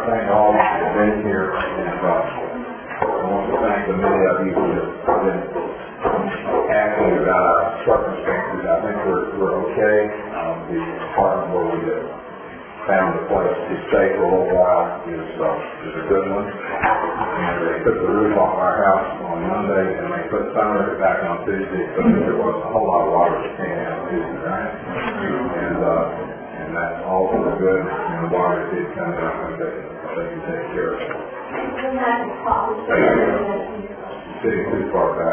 thank all of you for being here, and I want to thank the many of you who have been asking about our circumstances. I think we're okay. The apartment where we have found a place to stay for a little while is a good one. And they took the roof off our house on Monday, and they put some of it back on Tuesday, so there wasn't a whole lot of water that came out Tuesday night. And that's all for the good, and the water did come down, and they can take care of it. Sitting too far back.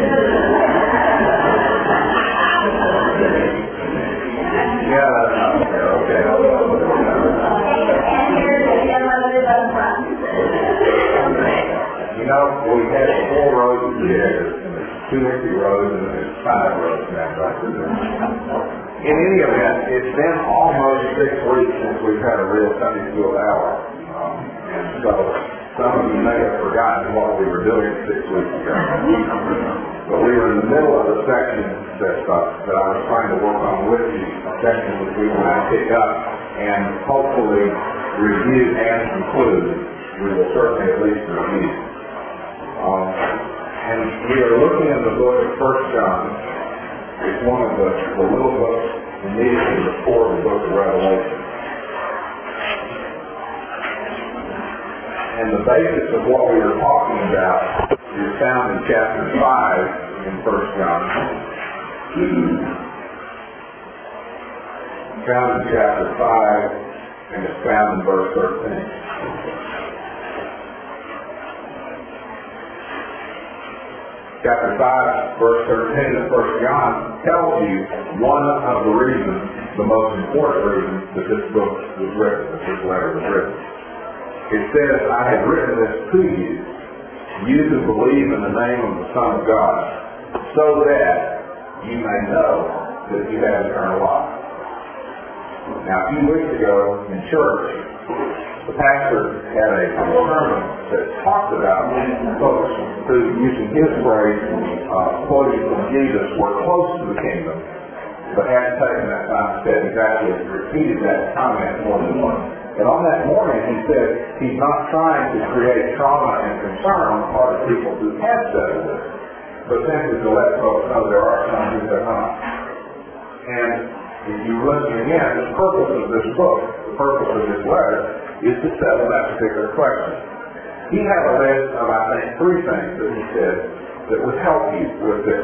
Yeah, that's not fair. Okay. You know, we had 4 rows of chairs, and there's 2 empty rows, and there's 5 rows now, right? In any event, it's been almost 6 weeks since we've had a real Sunday school hour. And so some of you may have forgotten what we were doing 6 weeks ago. But we were in the middle of a section that I was trying to work on with you, a section which we will now pick up and hopefully review and conclude. We will certainly at least review. And we are looking at the book of 1 John. It's one of the little books immediately before the book of Revelation. And the basis of what we were talking about is found in chapter 5 in 1 John. Found in chapter 5, and it's found in verse 13. Chapter 5, verse 13 of 1 John tells you one of the reasons, the most important reason, that this book was written, that this letter was written. It says, I have written this to you, you who believe in the name of the Son of God, so that you may know that you have eternal life. Now, a few weeks ago in church, the pastor had a sermon that talked about folks who, using his phrase, quoting from Jesus, were close to the kingdom, but hadn't taken that time to say exactly, repeated that comment more than once. And on that morning, he said he's not trying to create trauma and concern on the part of people who have settled this, but simply to let folks know there are some who have not. And if you listen again, the purpose of this book, the purpose of this letter, is to settle that particular question. He had a list of, I think, 3 things that he said that would help you with this.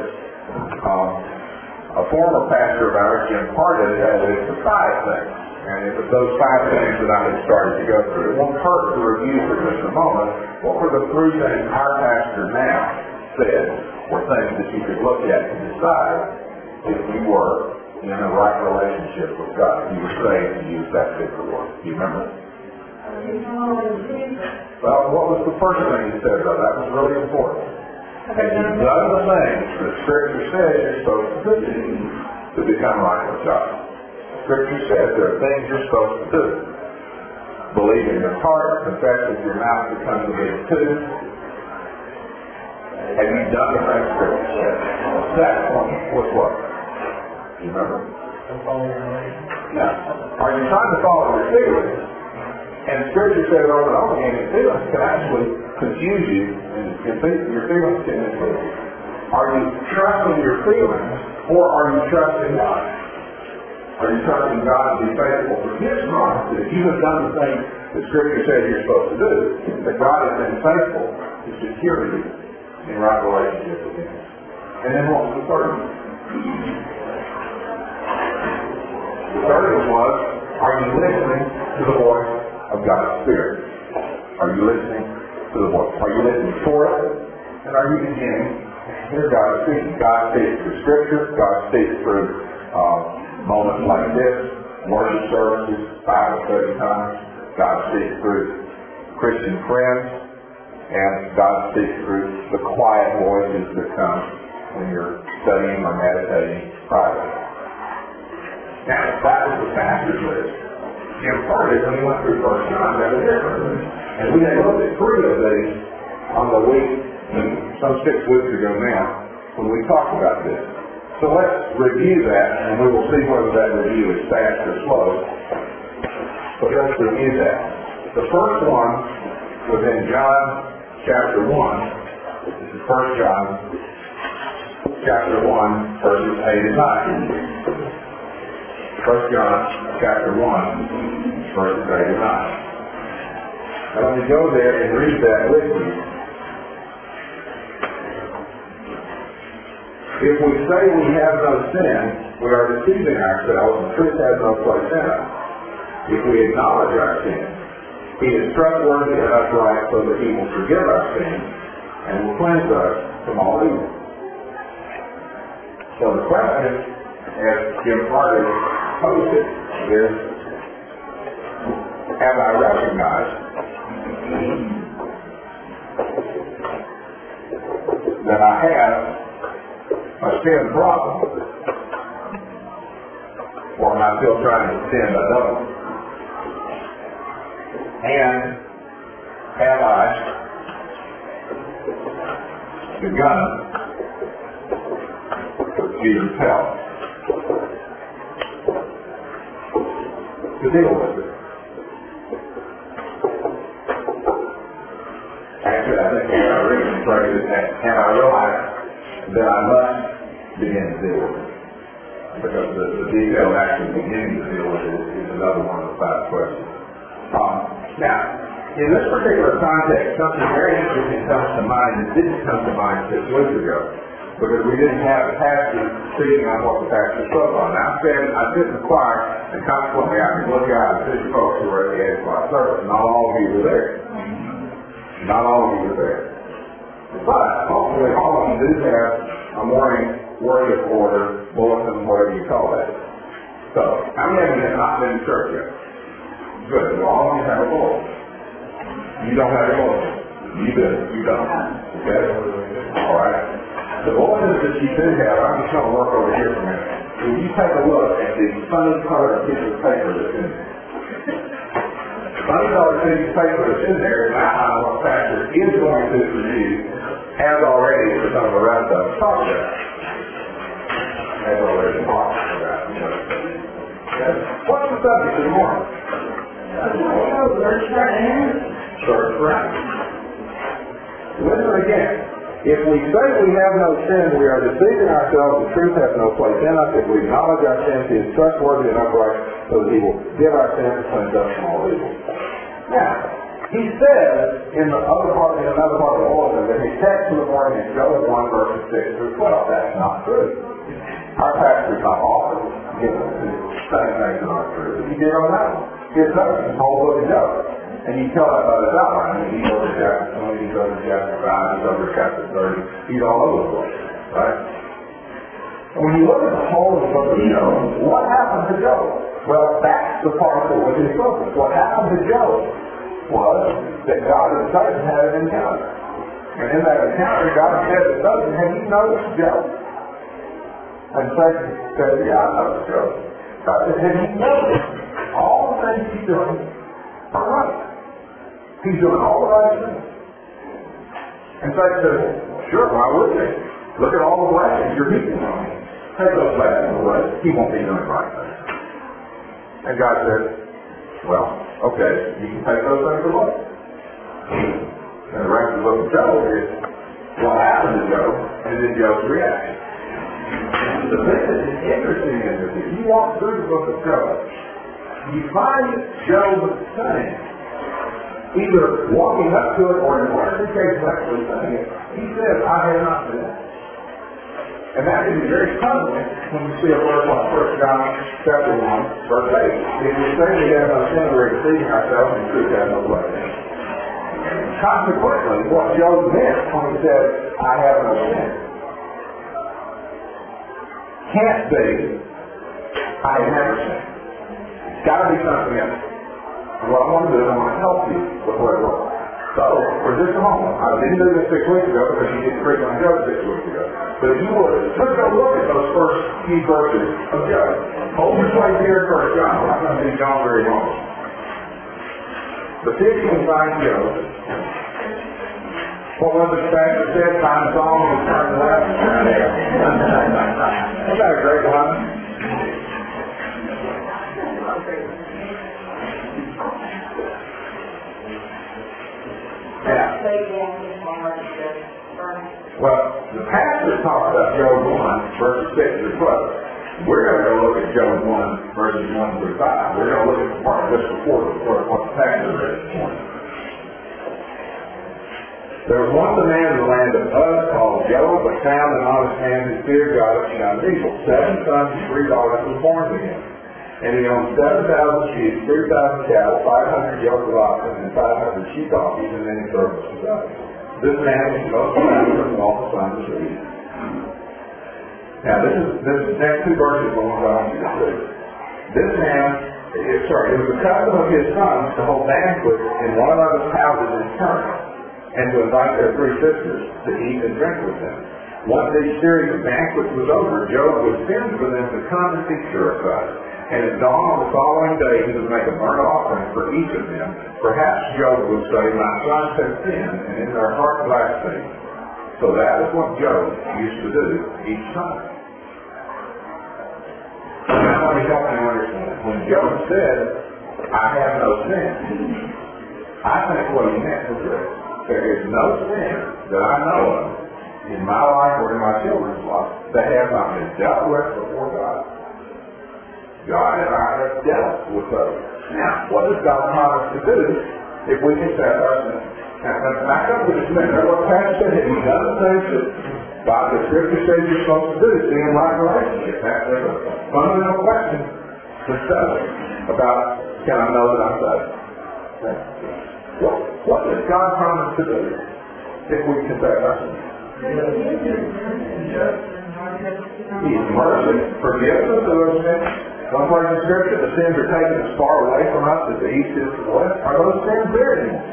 A former pastor of ours, Jim Hardin, had a list of 5 things. And it was those 5 things that I had started to go through. It won't hurt to review for just a moment. What were the 3 things our pastor now said were things that you could look at and decide if you were in a right relationship with God? You were saved to use that particular word. Do you remember? Well, what was the first thing he said, though? That was really important. Have you done the things that Scripture says you're supposed to do to become right with God? Scripture says there are things you're supposed to do. Believe in your heart, confess with your mouth, become the big too. Have you done the things Scripture says? The second one was what? Do you remember? Yeah. Are you trying to follow your feelings? And Scripture says over and over again, your feelings can actually confuse you, and your feelings can mislead you. Are you trusting your feelings, or are you trusting God? Are you trusting God to be faithful for His promise that if you have done the things that Scripture says you're supposed to do, that God has been faithful to secure you in right relationship with Him? And then what was the third one? The third one was, are you listening to the voice of God's Spirit? Are you listening to the voice? Are you listening for it? And are you beginning to hear God speaking? God speaks through Scripture. God speaks through moments like this, worship services, Bible study times. God speaks through Christian friends. And God speaks through the quiet voices that come when you're studying or meditating privately. Now, that was the pastor's list. Jim Hardin, when he went through 1 John, had a different list. And we had looked at 3 of these on the week, some 6 weeks ago now, when we talked about this. So let's review that, and we will see whether that review is fast or slow. But let's review that. The first one was in John chapter 1. This is 1 John chapter 1, verses 8 and 9. 1 John chapter 1, verses 8 and 9. Now let me go there and read that with you. If we say we have no sin, we are deceiving ourselves, and truth has no place in us. If we acknowledge our sin, He is trustworthy and upright so that He will forgive our sins and will cleanse us from all evil. So the question, as Jim Carter posed it, is, have I recognized that I have a sin problem, or am I still trying to sin I don't? And have I begun with Jesus' help to deal with it? Actually, I think I really phrase it as, have I realized that I must begin to deal with it? Because the detail of actually beginning to deal with it is another one of the 5 questions. Now, in this particular context, something very interesting comes to mind that didn't come to mind 6 weeks ago, because we didn't have a pastor speaking on what the pastor spoke on. Now, I sit in the choir, and consequently I can look out and see folks who were at the 8 o'clock service. Not all of you were there. Not all of you were there. But, hopefully, all of you do have a morning worship order, bulletin, whatever you call that. So, how many of you have not been to church yet? Good. Well, all of you have a bulletin. You don't have a bulletin. You do. You don't. Okay? All right. The bulletins that you do have, I'm just going to work over here for a minute. When you take a look at the funny colored piece of paper that's in there. Funny colored piece of paper that's in there is outline what pastor is going to review, has already for some of the rest of us talked about. Has already talked about. Okay? What's the subject of the morning? Church right. Listen again. If we say we have no sin, we are deceiving ourselves. The truth has no place in us. If we acknowledge our sins, He is trustworthy and upright, so that He will give our sins and cleanse us from all evil. Now, He says in another part of the bulletin that His text for the morning is Job 1 verses 6 through 12. That's not true. Our pastor is not often given to saying things that aren't true. He did on that one. His notes, the whole book of Job. And you tell that by the outline. He goes to chapter 20, he goes to chapter 5, he goes to chapter 30. He's all over the place. Right? When you look at the whole of the book of Job, what happened to Job? Well, that's the part that was his focus. What happened to Job was that God and Satan had an encounter. And in that encounter, God said to Satan, have you noticed Job? And Satan said, yeah, I noticed Job. God said, have you noticed all the things he's doing are right? He's doing all the right things. And Satan said, sure, why would they? Look at all the blessings you're heaping on him. Take those blessings away. He won't be doing right things. And God said, well, okay, you can take those things away. And the rest of the book of Job is what happened to Job and then Job's reaction. The thing that is interesting is that if you walk through the book of Job, you find Job saying, either walking up to it or in one of the cases actually saying it, he says, I have not sinned. And that can be very puzzling when you see a verse like 1 John chapter 1, verse 8. If we say we have no sin, we're deceiving ourselves and truth has no place in us. Consequently, what Job meant when he said, I have no sin, can't be, I have never sinned. It's got to be something else. And what I want to do is I want to help you with what it was. So, for just a moment, I didn't do this 6 weeks ago because you didn't preach on Job 6 weeks ago. But if you would, let's go look at those first few verses of Job. Hold your place here at 1 John. We're not going to be John very long. But see if you can find Job. What was it pastor said? Find song and turn left. Isn't that a great one? Well, the pastor talks about Job 1, verses 6 through 12. We're going to go look at Job 1, verses 1 through 5. We're going to look at the part just before what the pastor read this morning. There was once a man in the land of Uz called Job, a sound and honest man who feared God and shunned evil. 7 sons and 3 daughters were born to him. And he owned 7,000 sheep, 3,000 cattle, 500 yoke of oxen, and 500 sheep donkeys, and many servants and others. This man was the most popular of all the sons of Eve. Now, this next 2 verses are what I want you to see. This man, it was the custom of his sons to hold banquets in one another's houses in turn, and to invite their 3 sisters to eat and drink with them. Once each series of banquets was over, Job would send for them to come and be purified. And at dawn on the following day, he would make a burnt offering for each of them. Perhaps Job would say, "My sons have sinned, and in their heart blaspheme." So that is what Job used to do each time. Now let me help you understand. When Job said, "I have no sin," I think what he meant was this: there is no sin that I know of in my life or in my children's life that has not been dealt with before God. God and I have dealt with those. Now, what does God promise to do if we confess our sins? Now, back up with this minute. That's what Pastor said. Have you done the things that God, the Scripture says you're supposed to do? Be in right relationship. That's a fundamental question to study about, can I know that I'm saved? What does God promise to do if we confess our sins? He's mercy, forgiveness of those sins. One part of the Scripture, the sins are taken as far away from us as the east is from the west. Are those sins there anymore?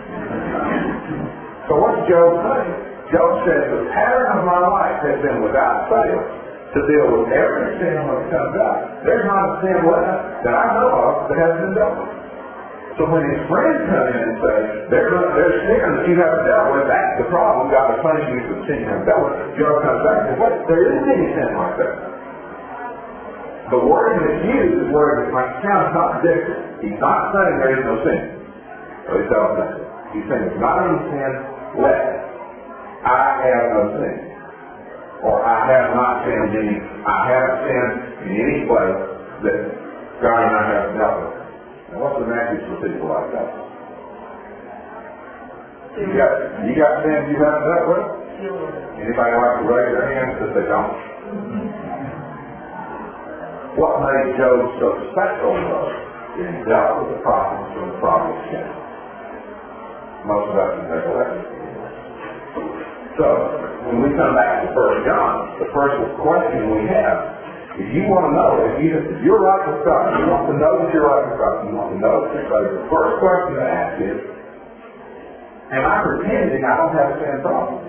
So what's Job saying? Job says the pattern of my life has been without fail to deal with every sin when it comes out. There's not a sin left that I know of that hasn't been dealt with. So when his friends come in and say, there's sin that you haven't dealt with, that's the problem. God is punishing you for the sin you haven't dealt with. Job comes back and says, what? There isn't any sin like that. The word that's used is word that might sound contradictory. He's not saying there is no sin. Or he's telling us. He's saying there's not any sin left. I have no sin. Or I have not sinned any. I haven't sinned in any place that God and I haven't dealt with. Now what's the message for people like that? You got sins you haven't dealt with? Anybody like to raise their hands that they don't? What made Job so special was he dealt with the problems from the problem of sin. Most of us can take a lesson. So, when we come back to 1 John, the first question we have, if you want to know, if you're right with God, you want to know that you're right with God, you want to know that you're saved, the first question to ask is, am I pretending I don't have a sin problem?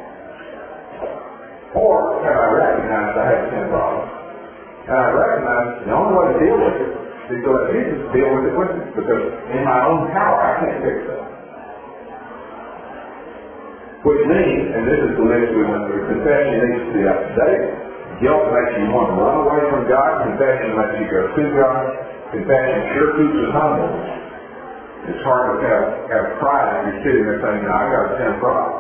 Or have I recognized I have a sin problem? And I recognize the only way to deal with it is to let Jesus deal with it with me. Because in my own power, I can't fix that. Which means, and this is the list we went through, confession needs to be up to date. Guilt makes you want to run away from God. Confession makes you go to God. Confession sure keeps us humble. It's hard to have pride if you're sitting there saying, no, I got a sin problem.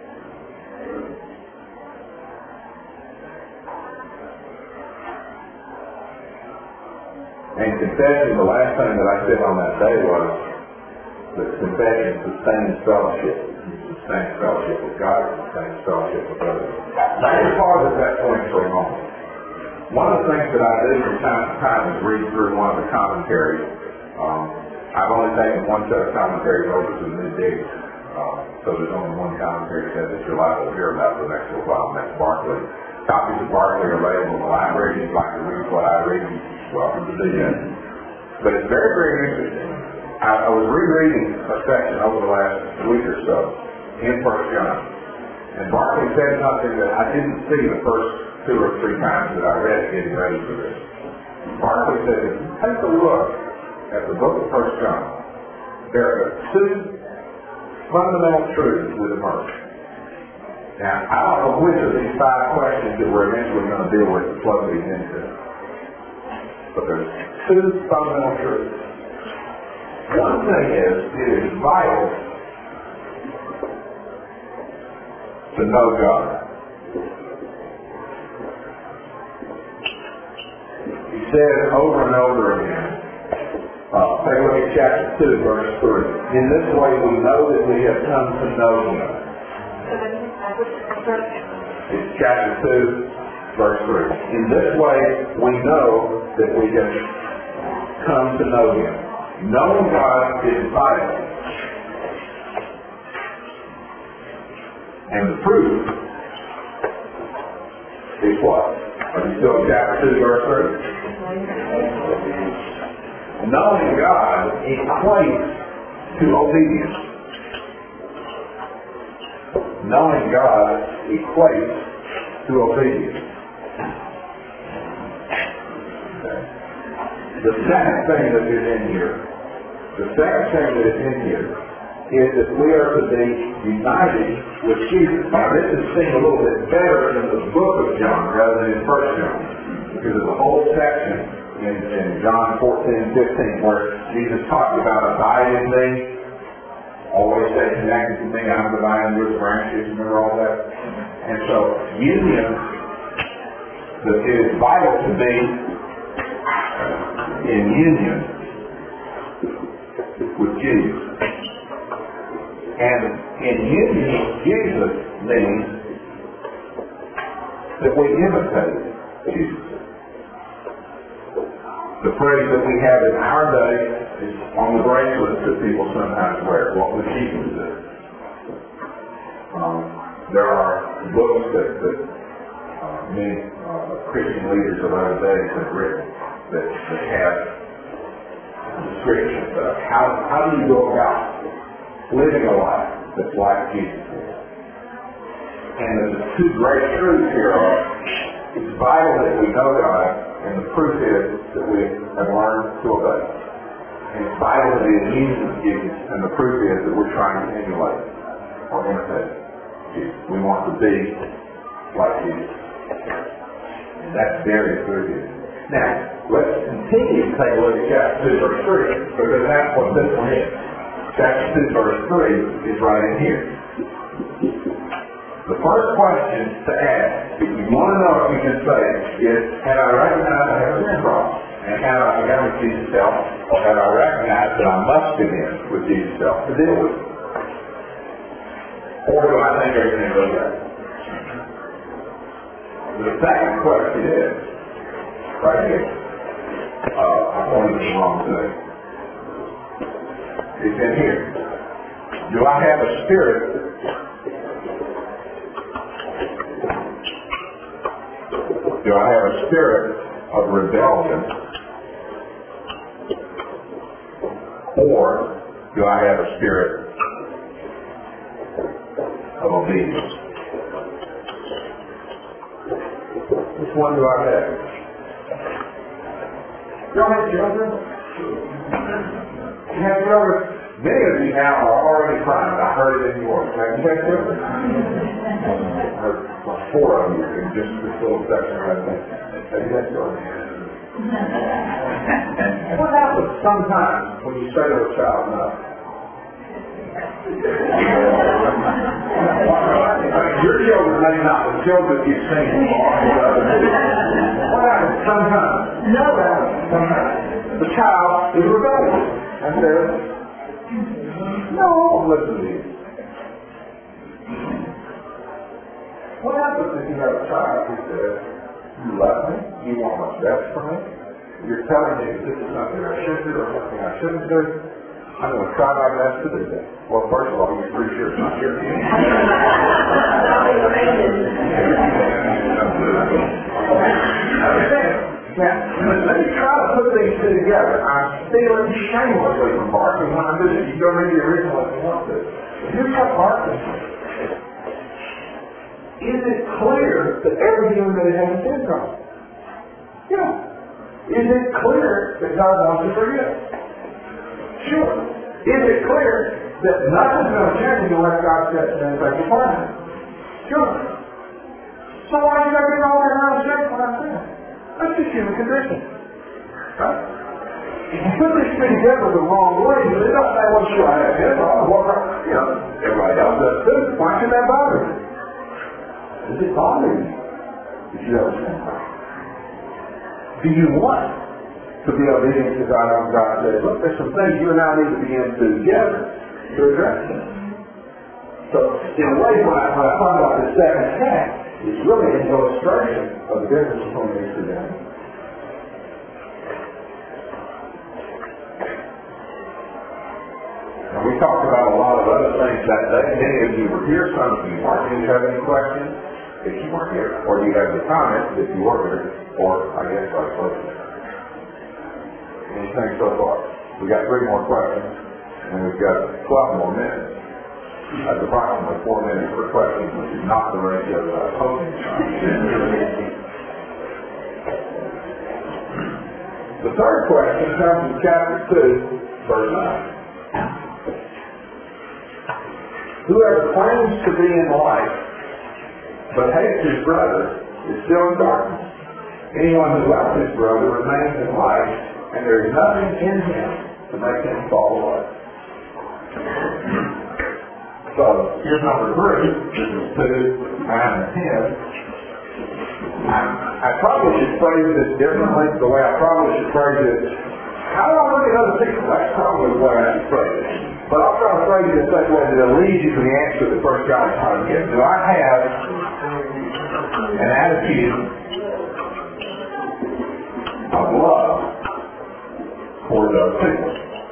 And confession, the last thing that I said on that day was that confession sustains fellowship. Sustains fellowship with God, sustains fellowship with others. Now, let's pause at that point for a moment. One of the things that I do from time to time is read through one of the commentaries. I've only taken one set of commentaries over to the New Dig, so there's only one commentary that you're liable to hear about for the next little while, and that's Barclay. Copies of Barclay are available in the library. If you'd like to read what I read, you're welcome to do that. But it's very, very interesting. I was rereading a section over the last week or so in 1 John. And Barclay said something that I didn't see the first 2 or 3 times that I read it getting ready for this. Barclay said, if you take a look at the book of 1 John, there are 2 fundamental truths that emerge. Now, I don't know which of these 5 questions that we're eventually going to deal with to plug these into. But there's 2 fundamental truths. One thing is, it is vital to know God. He says over and over again, take a look at chapter 2, verse 3. In this way we know that we have come to know Him. It's chapter 2, verse 3. In this way we know that we have come to know Him. Knowing God is vital. And the proof is what? Are you still in chapter 2, verse 3? Knowing God equates to obedience. Knowing God equates to obedience. Okay. The second thing that is in here, is that we are to be united with Jesus. Now this is seen a little bit better in the book of John rather than in 1 John. Because there's a whole section in John 14:15 where Jesus talked about abide in me, always stay connected to me, I'm the vine, you're the branches, remember all that? And so union, it is vital to be in union with Jesus. And in union with Jesus means that we imitate Jesus. The phrase that we have in our day is on the bracelets that people sometimes wear. What would Jesus do? There are books that many Christian leaders of other days have written that have descriptions of how do you go about living a life that's like Jesus did. And the two great truths here are, it's vital that we know God, and the proof is that we have learned to obey. And it's vital to be in union with Jesus, and the proof is that we're trying to emulate or imitate Jesus. We want to be like Jesus. And that's very good. Now, let's continue to take a look at chapter 2, verse 3, because that's what this one is. Chapter 2, verse 3 is right in here. The first question to ask, if you want to know if you can say, is, have I recognized I have a sin problem? And have I begun with Jesus' self? Or have I recognized that I must begin with Jesus' self to deal with it? Or do I think everything goes right? The second question is, right here. I pointed to the wrong thing. It's in here. Do I have a spirit? Do I have a spirit of rebellion? Or do I have a spirit of obedience? Which one do I have? Y'all have children? You have children? Many of you now are already crying. I heard it in yours. Have you had children? I heard 4 of you in just this little section right there. Have you had children? What happens sometimes when you say to a child no? Your children may not, but children you've seen what happens sometimes? No, sometimes. The child is rebellious and says, no, I won't listen to you. What happens if you have a child who says, you love me, you want what's best for me, you're telling me that this is something I should do or something I shouldn't do, I'm going to try my best to do that. Well, first of all, you're pretty sure it's not your view. Now, let me try to put these two together. I'm stealing shamelessly from Barton when I do this. You go read the original if you want to. Here's what Barton says. Is it clear that every human being has a sin problem? Yeah. Is it clear that God wants to forgive? Sure. Is it clear that nothing's going to change unless God sets an effective plan? Sure. So why do you got to get all that around shame when I sin? That's just human condition. Right? If you put these two together the wrong way, they don't say, well, sure, I have this, everybody else does too. Why should that bother me? Does it bother you that you don't sin? Do you want to be obedient to God when God says, look, there's some things you and I need to begin to do together to address this? So, in a way, when I talk about the second half, it's really an illustration of the difference between these two things. And we talked about a lot of other things that day. Many of you were here, some of you weren't. Do you have any questions if you weren't here? Or do you have any comments if you were here? Or, I guess, vice versa. Anything so far? We got 3 more questions, and we've got 12 more minutes. That's approximately 4 minutes per question, which is not the ratio that I was hoping. The third question comes from chapter 2, verse 9. Whoever claims to be in light, but hates his brother, is still in darkness. Anyone who loves his brother remains in light, and there is nothing in him to make him fall away. So, here's number 3. This is 2, 9, and 10. I probably should phrase this differently. The way I probably should phrase it, how do I look at other people? That's probably the way I should phrase it. But I'll try to phrase it in such a way that it'll lead you to the answer that first God is trying to get. Do I have an attitude of love toward those people?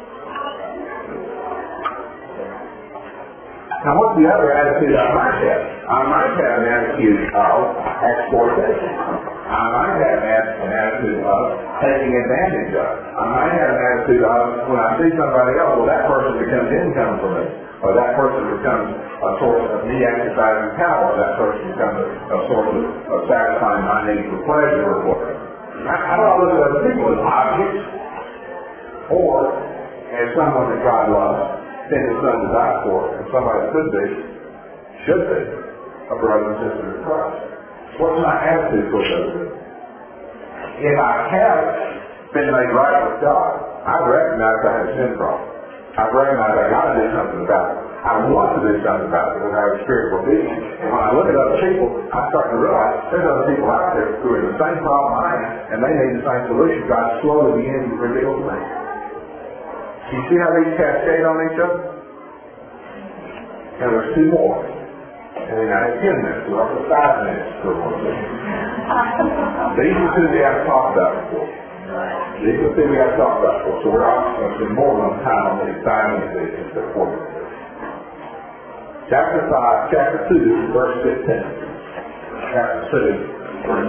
Now, what's the other attitude I might have? I might have an attitude of exploitation. I might have an attitude of taking advantage of. I might have an attitude of, when I see somebody else, well, that person becomes income for me. Or that person becomes a source of me exercising power. That person becomes a source of satisfying my need for pleasure or whatever. I don't look at other people as objects, or as someone that God loves, sent his son to die for, and somebody should be, a brother and sister in Christ. What's my attitude towards those people? If I have been made right with God, I recognize I have a sin problem. I recognize I got to do something about it. I want to do something about it because I have a spiritual being. And when I look at other people, I start to realize there's other people out there who are the same problem I am, and they need the same solution. God slowly begins to reveal to me. You see how these cascade on each other? And there's 2 more. And then I have 10 minutes, so I'll put 5 minutes for one thing. These are 2 we haven't talked about before. These are 2 we haven't talked about before. So we're obviously going to spend more time on these 5 minutes instead of 4 minutes. Chapter 2, verse 15. Chapter 2, verse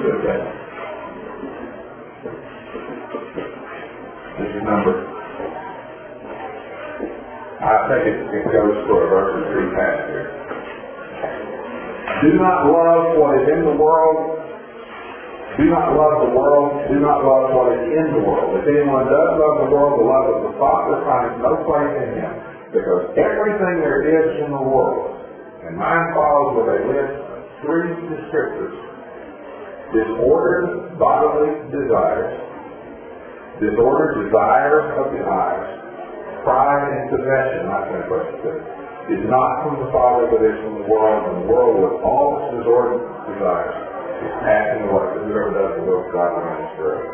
15. This is number. I think it goes for a verse or 3 past here. Do not love what is in the world. Do not love the world. Do not love what is in the world. If anyone does love the world, the love of the Father finds no place in him. Because everything there is in the world, and mine follows with a list of 3 descriptors: disordered bodily desires, disordered desires of the eyes, pride and possession, not translation, is not from the Father, but is from the world, and the world with all its disordered desires is passing away. Whoever does the will of God remains forever.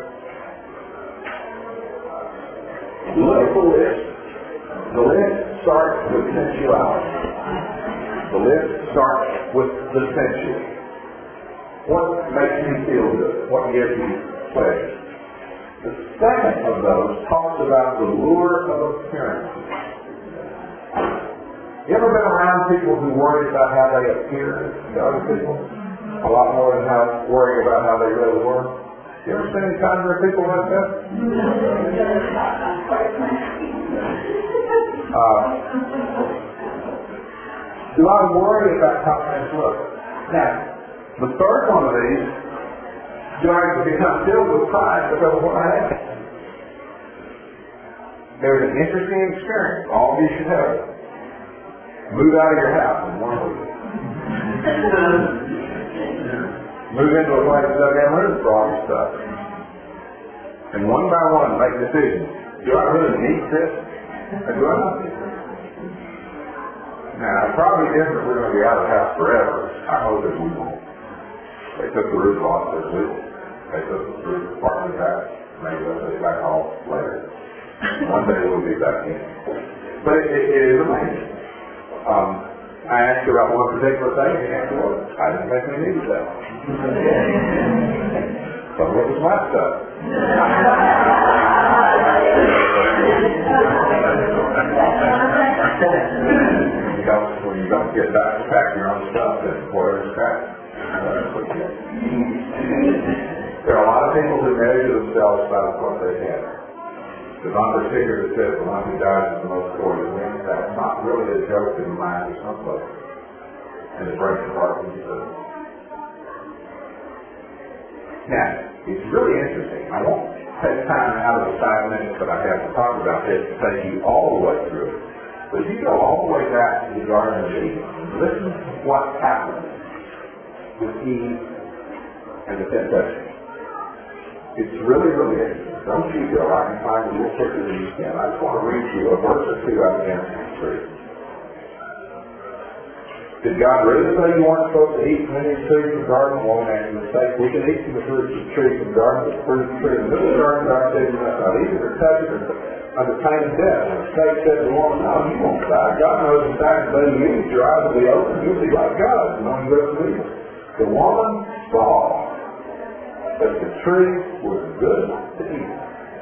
Look at the list. The list starts with sensuality. The list starts with the sensual. What makes you feel good? What gives you pleasure? The second of those talks about the lure of appearances. You ever been around people who worry about how they appear to other people? A lot more than worrying about how they really were? You ever seen any times where people like that? Do I worry about how things look? Now, the third one of these, do I become filled with pride because of what I have? There's an interesting experience. All of you should have it. Move out of your house in 1 week. Move into a place that doesn't have room for all your stuff. And one by one make decisions. Do I really need this? Or do I not need this? Now, it's probably different if we're going to be out of the house forever. I hope that we won't. They took the roof off this week. They took the roof partly back. Maybe they'll take it back off later. One day we'll be back in. But it is amazing. I asked you about one particular thing, and answer was, I didn't think we needed that. So what was my stuff? When you don't get back to pack your own stuff, then whatever's packed. There are a lot of people who measure themselves by what they have. The bumper sticker that says the one who dies is the most glorious man, that's not really a joke in the mind of some folks. And it breaks the heart when you do it. Now, it's really interesting. I won't take time out of the 5 minutes that I have to talk about this to take you all the way through it. But if you go all the way back to the Garden of Eden, listen to what happened with Eve and the temptation. It's really, really interesting. Don't you go. I can find it a little quicker than you can. I just want to read you a verse or two out of Genesis 3. Did God really say you weren't supposed to eat from any tree from the garden? Well, make a mistake. We can eat from the fruit of the tree from the garden, but the fruit of the tree in the middle of the garden, God said you must not eat it or touch it or under pain of death. And the snake said to the woman, no, you won't die. God knows in fact that you eat, your eyes will be open. You'll be like God, knowing good and evil. The woman saw that the tree was good to eat,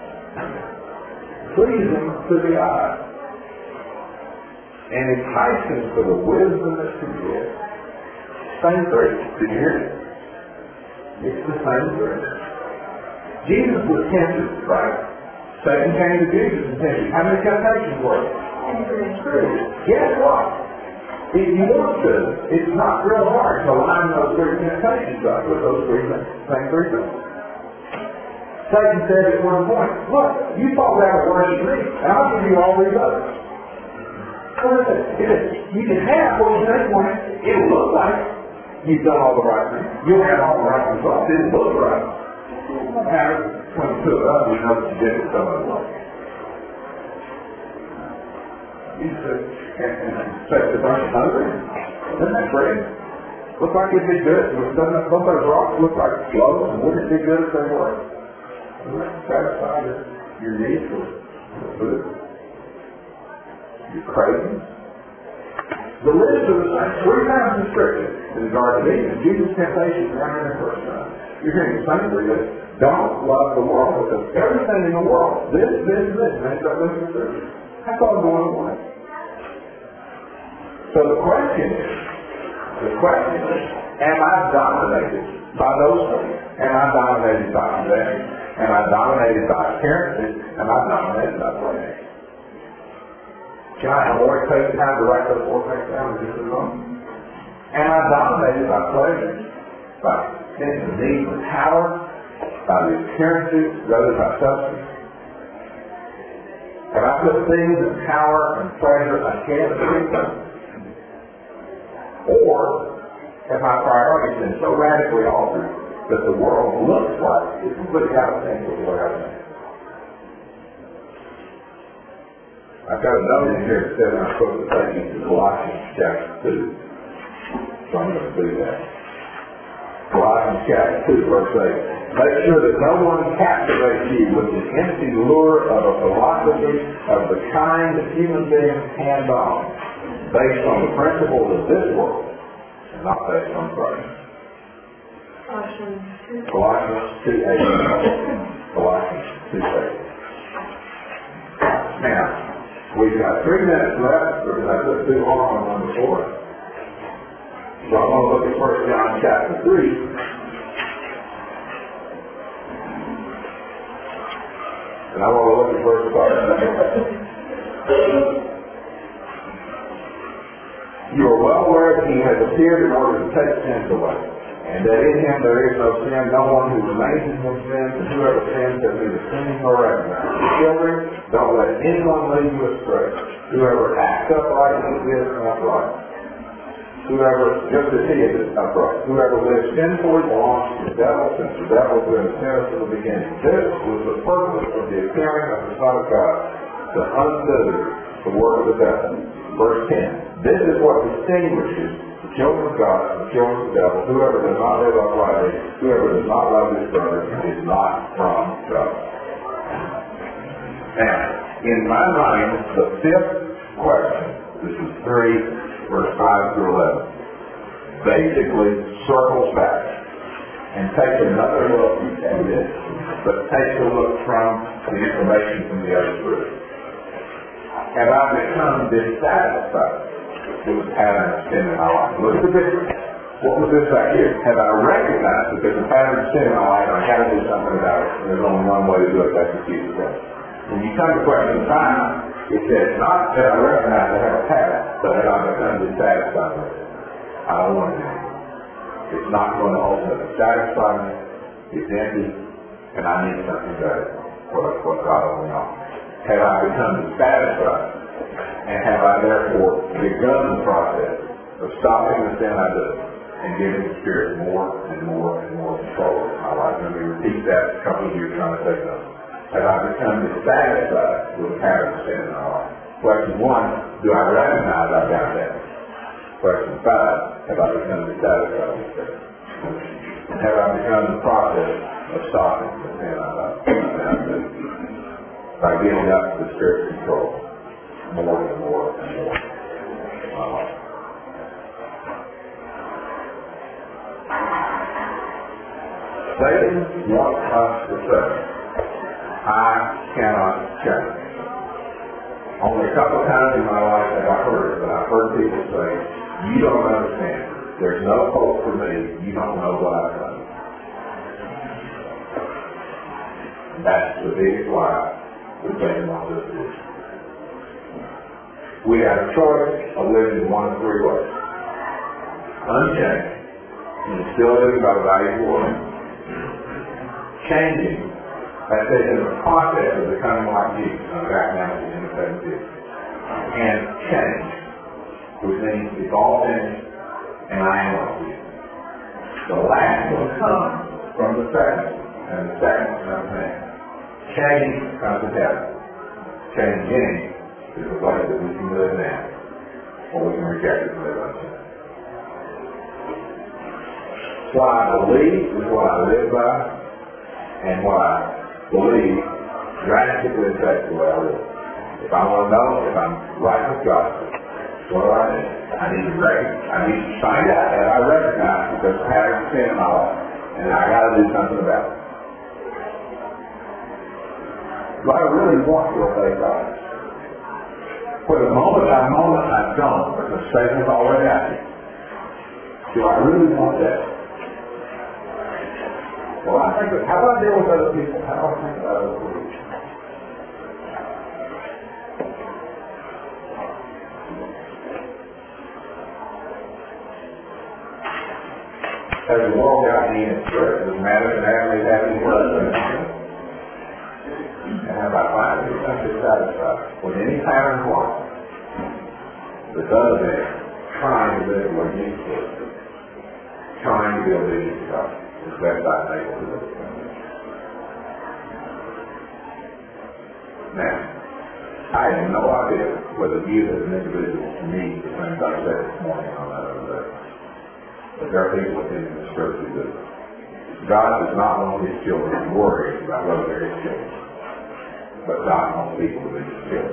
pleasing to the eye, and enticing for the wisdom that she get. Same tree. Did you hear it? It's the same tree. Jesus was tempted, right? Satan came to Jesus and tempted. How many temptations were there? Guess what? If you want to, it's not real hard to line those 3 temptations up with those same 3 things. Satan said at one point, look, you thought that would worship me, and I'll give you all these others. What is it? You can have what you think on it. It'll look like you've done all the right things. You'll have all the right results. It'll look right. Now, when you put it up, we know that you did it some other way. You said, and aren't you hungry? Isn't that great? Look like it'd be good. Doesn't that look like rocks look like clothes? And wouldn't it be good if they were? Wouldn't that satisfy your needs for food? Your cravings? The list of the same 3 times in Scripture in the Garden of Eden. Jesus' temptation right in the first time. You're hearing the same 3 lists. Don't love the world because everything in the world, this, and it's got this and this. That's all going away. So the question is, am I dominated by those things? Am I dominated by possession? Am I dominated by appearances? Am I dominated by pleasure? Can I avoid taking time to write those 4 things down in just a moment? Am I dominated by pleasure? By sense of need for power? By the appearances rather than by substance? Have I put things and power and pleasure ahead of freedom? Or have my priorities been so radically altered that the world looks like it's completely out of sync with what I think? I've got a note in here that says I'm supposed to take you to Colossians chapter 2. So I'm going to do that. Colossians chapter 2, verse 8. Make sure that no one captivates you with the empty lure of a philosophy of the kind that human beings hand on, based on the principles of this world, and not based on Christ. Colossians 2:8. Colossians 2:8. Now, we've got 3 minutes left because I took too long on one before. So I'm going to look at 1 John chapter 3. And I want to look at verse 5. You are well aware that he has appeared in order to take sins away, and that in him there is no sin. No one who remains in him sins, and whoever sins has neither sinning nor recognized. Children, don't let anyone lead you astray. Whoever acts uprightly is upright. Whoever, just as he is upright. Whoever lives sinfully belongs to the devil, since the devil has been a sinner from the beginning. This was the purpose of the appearing of the Son of God, to undo the work of the devil. Verse 10. This is what the distinguishes the children of God from the children of the devil. Whoever does not live uprightly, whoever does not love his brother, is not from God. Now, in my mind, the fifth question, this is 3, verse 5 through 11, basically circles back and takes another look at this, but takes a look from the information from the other group. Have I become dissatisfied with the pattern of sin in my life? Look at the difference. What was this right here? Have I recognized that there's a pattern of sin in my life and I got to do something about it? And there's only one way to do it, that's to keep it down. When you come to question 5, it says not that I recognize I have a pattern, but that I become dissatisfied with it. I don't want to do it. It's not going to ultimately satisfy me. It's empty, and I need something better. What God only offers. Have I become dissatisfied? And have I therefore begun the process of stopping the sin I do and giving the Spirit more and more and more control over my life? Let me repeat that. A couple of you are trying to take notes. Have I become dissatisfied with the pattern of sin in my life? Question 1, do I recognize I've got that? Question 5, have I become dissatisfied with that? Have I begun the process of stopping the sin I do by giving up the Spirit's control more and more and more in my life? Satan wants us to say, I cannot change. Only a couple of times in my life have I heard it, but I've heard people say, you don't understand. There's no hope for me. You don't know what I've done. And that's the biggest lie that Satan wants us to do. We have a choice of living in one of 3 ways. Unchanged, and still living by the values of the world. Changing, that is in the process of becoming like Jesus. I'm back now to the end of 17. And change, which means it's all finished, and I am like Jesus. The last one comes from the second, and the second comes in. Change comes to heaven. Changing is the place that we can live now, or we can reject it and live unchanged. What I believe is what I live by, and what I believe drastically affects the way I live. If I want to know if I'm right with God, what do I need? I need to find out that I recognize that there's a pattern of sin in my life, and I got to do something about it. Do I really want to obey God? For the moment I don't, because Satan has already asked me. Do I really want that? Well, I think that how do I deal with other people? How do I think about other people? As the world got me in church, it doesn't matter if families have any husbands. And have I finally become dissatisfied with any pattern of life that does that, trying to live what Jesus lives, trying to be obedient to God as best I'm able to live. Now, I have no idea whether you as an individual need the things I said this morning on that other day. But there are people within the scripture who do. God does not want his children to worry about whether they're his children. But God wants people to be his children.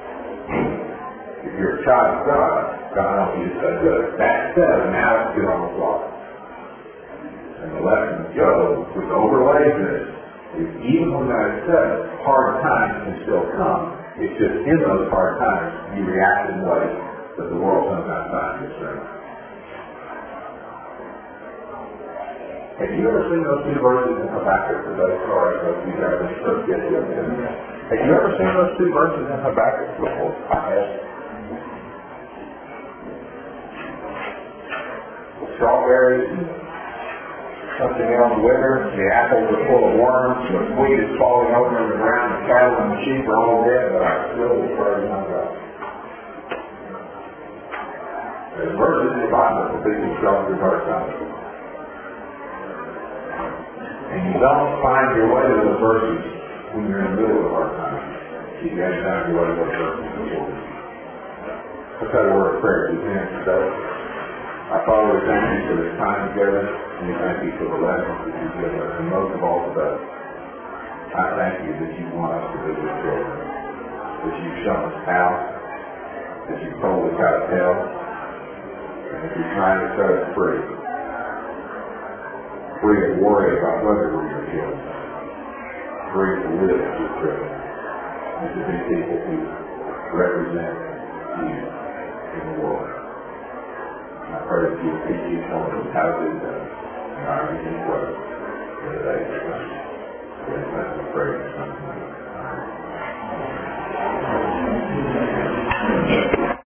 If you're a child of God, God wants you to say, good. That said, now let's get on the clock. And the lesson of Job, which overlays this, is even when that is said, hard times can still come. It's just in those hard times you react in ways that the world sometimes finds itself. Have you ever seen those 2 verses in Habakkuk today? Sorry, those of you guys are so get you up there. Have you ever seen those 2 verses in Habakkuk before? I have. Strawberries and something else wither, the apples are full of worms, the wheat is falling over on the ground, the cattle and the sheep are all dead, but I still will praise my God. There's verses in the Bible that people struggle to verse on it. And you don't find your way to those verses when you're in the middle of hard times. You got to find your way to those verses before. Let's have a word of prayer to the end today. Our Father, we thank you for this time together, and we thank you for the lessons that you've given us, and most of all today, I thank you that you want us to be your children, that you've shown us how, that you've told us how to tell, and that you're trying to set us free of worry about whether we're your children, free to live as your children, and to be people who represent you in the world. And I pray that you will teach each one of us how to do that in our unique way in the days to come. In the prayer in Son's name. Amen.